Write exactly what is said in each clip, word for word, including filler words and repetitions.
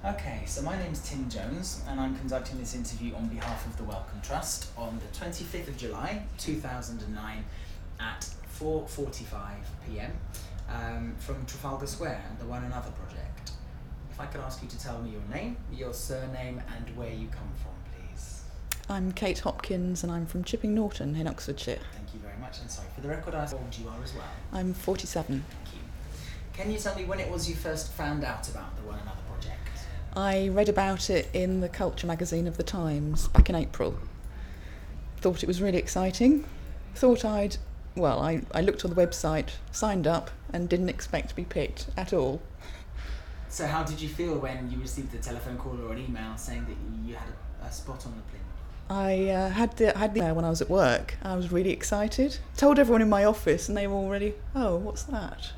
Okay, so my name's Tim Jones and I'm conducting this interview on behalf of the Wellcome Trust on the twenty-fifth of July two thousand nine at four forty-five p m um, from Trafalgar Square and the One Another Project. If I could ask you to tell me your name, your surname and where you come from, please. I'm Kate Hopkins and I'm from Chipping Norton in Oxfordshire. Thank you very much, and sorry, for the record, I asked how old you are as well. I'm forty-seven. Thank you. Can you tell me when it was you first found out about the One Another Project? I read about it in the culture magazine of the Times back in April. Thought it was really exciting. Thought I'd, well, I, I looked on the website, signed up and didn't expect to be picked at all. So how did you feel when you received a telephone call or an email saying that you had a, a spot on the plinth? I uh, had the had the email when I was at work. I was really excited. Told everyone in my office and they were all really, oh, what's that?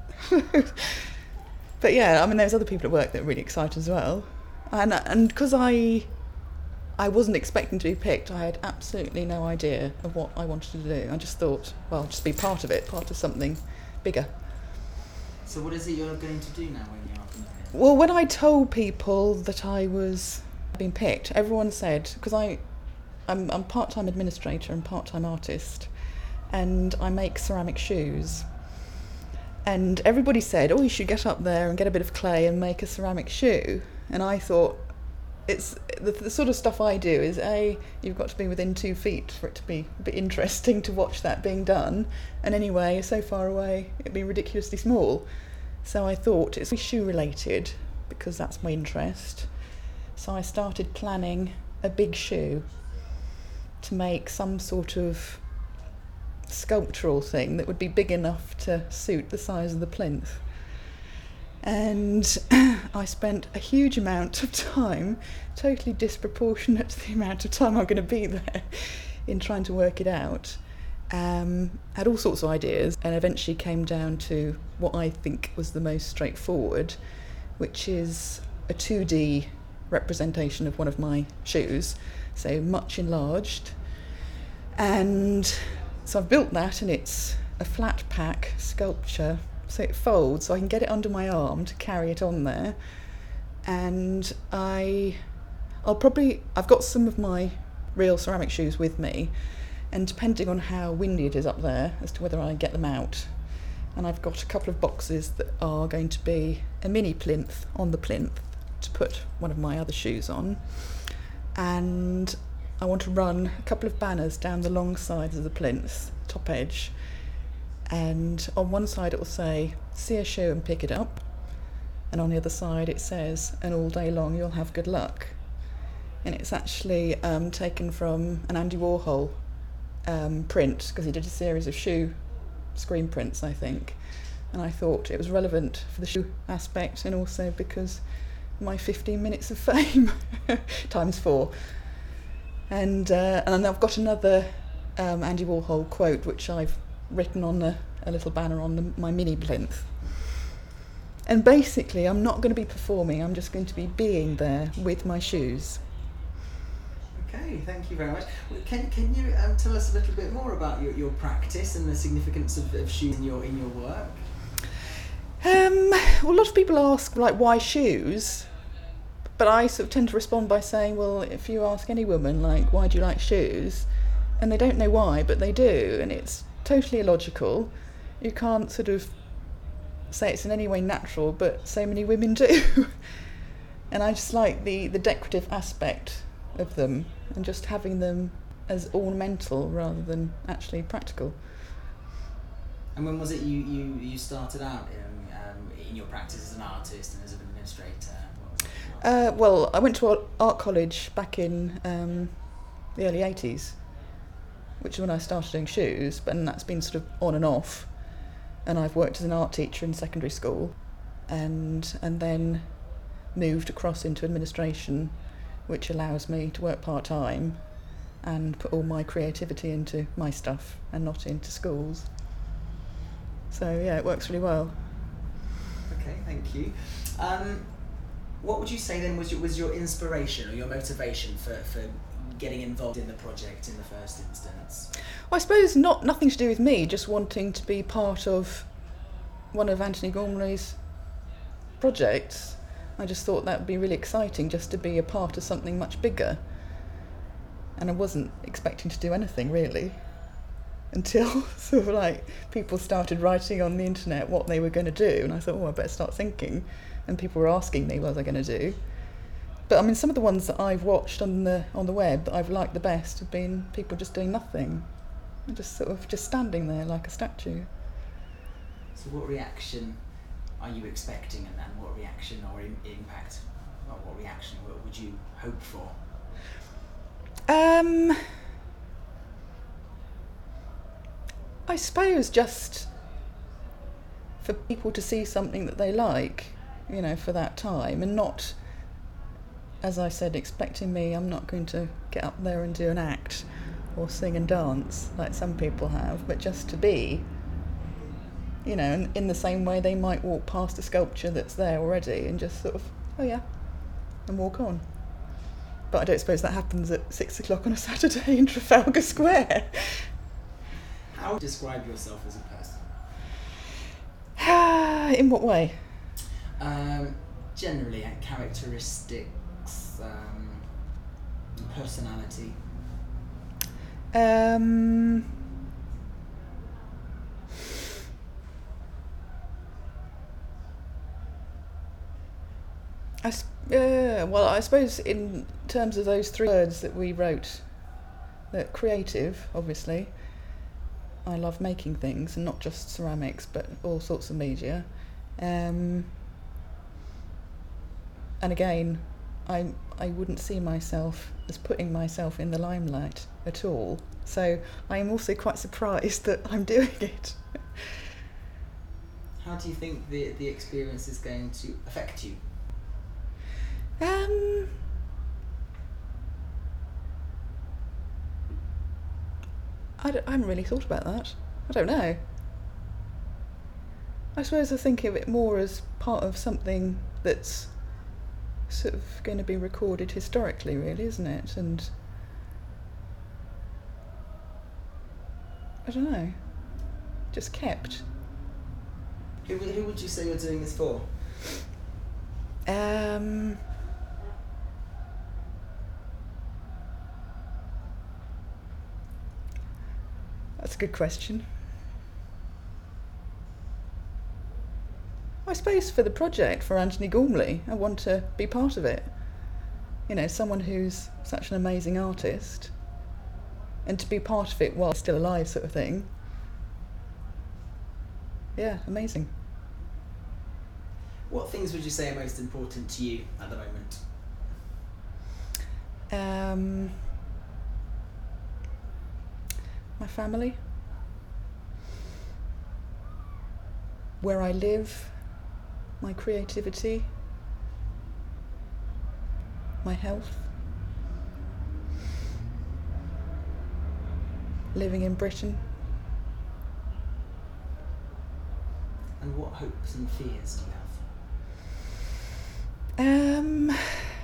But yeah, I mean, there's other people at work that were really excited as well. And and because I I wasn't expecting to be picked, I had absolutely no idea of what I wanted to do. I just thought, well, just be part of it, part of something bigger. So what is it you're going to do now when you're up in the plinth? Well, when I told people that I was being picked, everyone said, because I, I'm, I'm part-time administrator and part-time artist, and I make ceramic shoes. And everybody said, oh, you should get up there and get a bit of clay and make a ceramic shoe. And I thought, it's the, the sort of stuff I do is, A, you've got to be within two feet for it to be a bit interesting to watch that being done. And anyway, so far away, it'd be ridiculously small. So I thought it's shoe related because that's my interest. So I started planning a big shoe to make some sort of sculptural thing that would be big enough to suit the size of the plinth. And I spent a huge amount of time, totally disproportionate to the amount of time I'm going to be there, in trying to work it out. Um, had all sorts of ideas and eventually came down to what I think was the most straightforward, which is a two D representation of one of my shoes, so much enlarged. And so I've built that, and it's a flat pack sculpture, so it folds, so I can get it under my arm to carry it on there. And I, I'll probably, I've got some of my real ceramic shoes with me, and depending on how windy it is up there, as to whether I get them out. And I've got a couple of boxes that are going to be a mini plinth on the plinth to put one of my other shoes on. And I want to run a couple of banners down the long sides of the plinth, top edge, and on one side it will say, see a shoe and pick it up, and on the other side it says, and all day long you'll have good luck. And it's actually um, taken from an Andy Warhol um, print, because he did a series of shoe screen prints, I think, and I thought it was relevant for the shoe aspect, and also because my fifteen minutes of fame times four. And uh, and I've got another um, Andy Warhol quote which I've written on a, a little banner on the, my mini plinth. And basically I'm not going to be performing, I'm just going to be being there with my shoes. Okay, thank you very much. Can can you um, tell us a little bit more about your, your practice and the significance of, of shoes in your in your work? Um, well, a lot of people ask, like, why shoes? But I sort of tend to respond by saying, well, if you ask any woman, like, why do you like shoes? And they don't know why, but they do, and it's totally illogical. You can't sort of say it's in any way natural, but so many women do. And I just like the, the decorative aspect of them, and just having them as ornamental rather than actually practical. And when was it you, you, you started out in, um, in your practice as an artist and as an administrator? Uh, well, I went to art college back in um, the early eighties, which is when I started doing shoes, but and that's been sort of on and off. And I've worked as an art teacher in secondary school, and and then moved across into administration, which allows me to work part-time and put all my creativity into my stuff and not into schools. So yeah, it works really well. Okay, thank you. Um, What would you say then was your, was your inspiration or your motivation for, for getting involved in the project in the first instance? Well, I suppose not nothing to do with me, just wanting to be part of one of Antony Gormley's projects. I just thought that would be really exciting, just to be a part of something much bigger. And I wasn't expecting to do anything really until sort of like people started writing on the internet what they were going to do, and I thought, oh, I better start thinking. And people were asking me what was I going to do. But I mean, some of the ones that I've watched on the on the web that I've liked the best have been people just doing nothing, and just sort of just standing there like a statue. So what reaction are you expecting, and, and what reaction or in, impact, or what reaction would you hope for? Um, I suppose just for people to see something that they like, you know, for that time, and not, as I said, expecting me, I'm not going to get up there and do an act or sing and dance like some people have, but just to be, you know, in, in the same way they might walk past a sculpture that's there already and just sort of, oh yeah, and walk on. But I don't suppose that happens at six o'clock on a Saturday in Trafalgar Square. How would you describe yourself as a person? In what way? Um, generally, uh, characteristics, um, personality. Um, I, s- uh, well, I suppose in terms of those three words that we wrote, that creative, obviously. I love making things, and not just ceramics, but all sorts of media. Um, and again, I I wouldn't see myself as putting myself in the limelight at all. So I am also quite surprised that I'm doing it. How do you think the the experience is going to affect you? Um, I, don't, I haven't really thought about that. I don't know. I suppose I think of it more as part of something that's sort of going to be recorded historically, really, isn't it? And I don't know, just kept. Who, who would you say you're doing this for? Um, that's a good question. I suppose for the project, for Anthony Gormley, I want to be part of it. You know, someone who's such an amazing artist, and to be part of it while still alive, sort of thing. Yeah, amazing. What things would you say are most important to you at the moment? Um, my family, where I live, my creativity, my health, living in Britain. And what hopes and fears do you have? Um,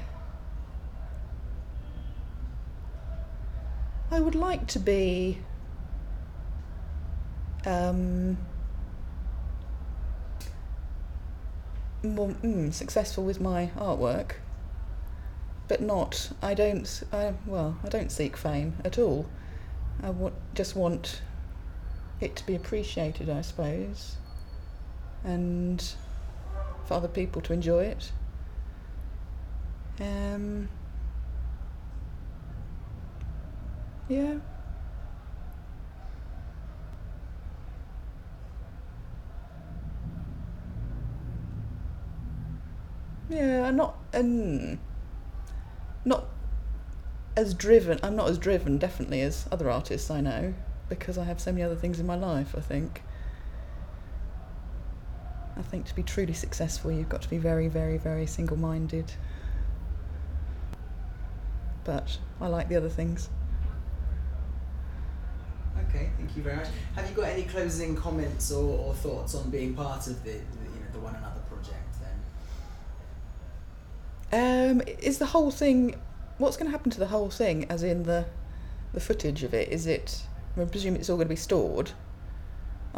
I would like to be um, more mm, successful with my artwork, but not. I don't. I, well, I don't seek fame at all. I w- just want it to be appreciated, I suppose, and for other people to enjoy it. Um, yeah. Yeah, I'm not, um, not as driven, I'm not as driven, definitely, as other artists I know, because I have so many other things in my life, I think. I think to be truly successful, you've got to be very, very, very single-minded. But I like the other things. Okay, thank you very much. Have you got any closing comments or, or thoughts on being part of the, the you know the One Another project then? Um, is the whole thing, what's going to happen to the whole thing, as in the the footage of it? Is it, I presume it's all going to be stored,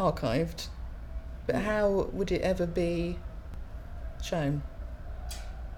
archived, but how would it ever be shown?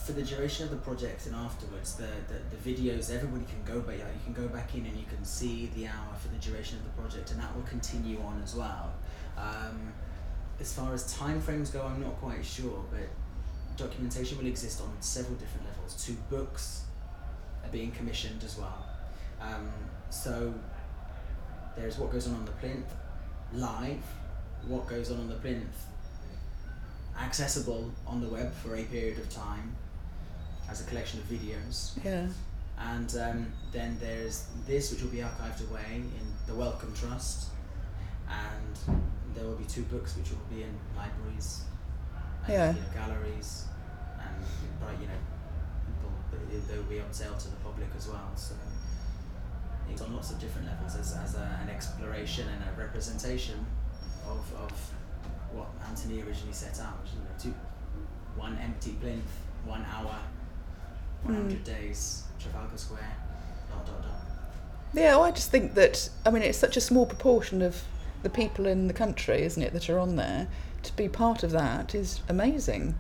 for the duration of the project and afterwards, the, the, the videos, everybody can go back, you can go back in and you can see the hour for the duration of the project, and that will continue on as well. Um, as far as timeframes go, I'm not quite sure, but documentation will exist on several different levels. Two books are being commissioned as well. Um, so there's what goes on on the plinth, live, what goes on on the plinth, accessible on the web for a period of time as a collection of videos. Yeah. And um, then there's this, which will be archived away in the Wellcome Trust, and there will be two books which will be in libraries and Yeah. you know, galleries, and but, you know, people, they will be on sale to the public as well. So it's on lots of different levels as, as a, an exploration and a representation of, of what Anthony originally set out, which is, you know, two, one empty plinth, one hour, one hundred mm. days, Trafalgar Square, dot dot dot. Yeah, well, I just think that, I mean, it's such a small proportion of the people in the country, isn't it, that are on there. To be part of that is amazing.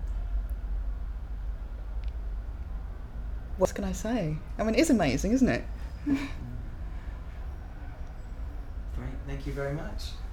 What can I say? I mean, it is amazing, isn't it? Great, thank you very much.